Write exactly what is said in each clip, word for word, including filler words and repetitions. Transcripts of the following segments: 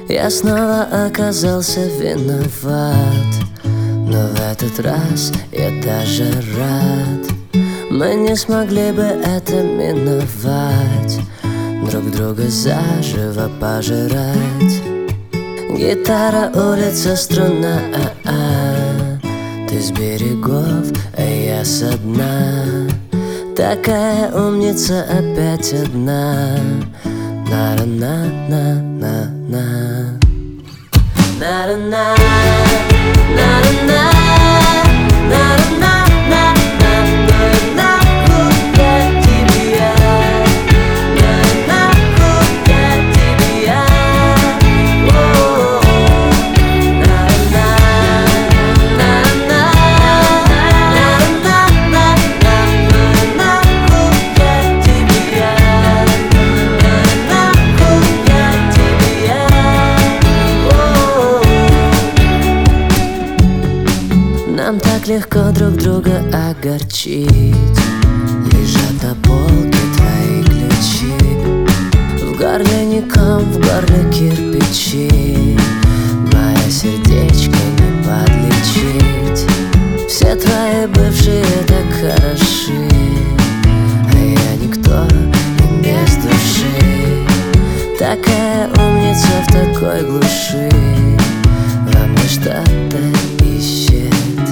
Я снова оказался виноват, но в этот раз я даже рад. Мы не смогли бы это миновать, друг друга заживо пожирать. Гитара, улица, струна, а-а. Ты с берегов, а я со дна. Такая умница опять одна. На-на-на-на-на-на. На-на-на, на-на-на, на-на-на. Нам так легко друг друга огорчить. Лежат на полке твои ключи. В горле не ком, в горле кирпичи. Мое сердечко не подлечить. Все твои бывшие так хороши, а я никто и без души. Такая умница в такой глуши. Во мне что-то ищет.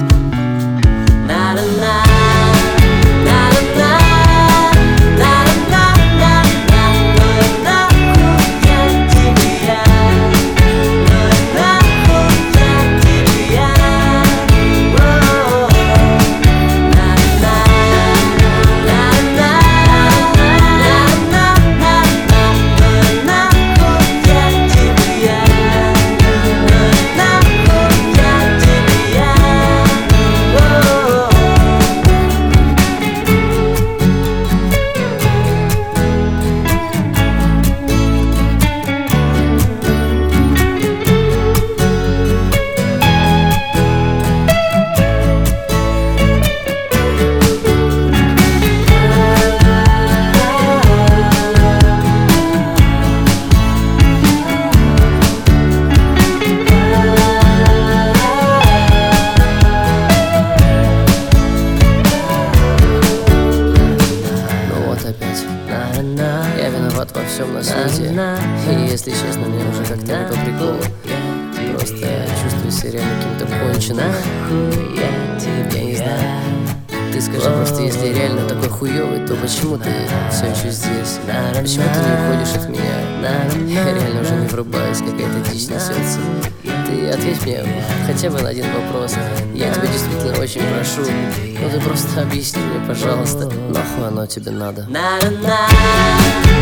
Я виноват во всем на свете. И если честно, мне уже как-то не по приколу. Просто я чувствую себя реально каким-то конченым. Я не знаю. Ты скажи просто, если я реально такой хуёвый, то почему ты все еще здесь? Почему ты не уходишь от меня? Я реально уже не врубаюсь, какая-то дичь несется. Ты ответь мне хотя бы на один вопрос. Я тебя действительно очень прошу. Ну ты просто объясни мне, пожалуйста, нахуй оно тебе надо?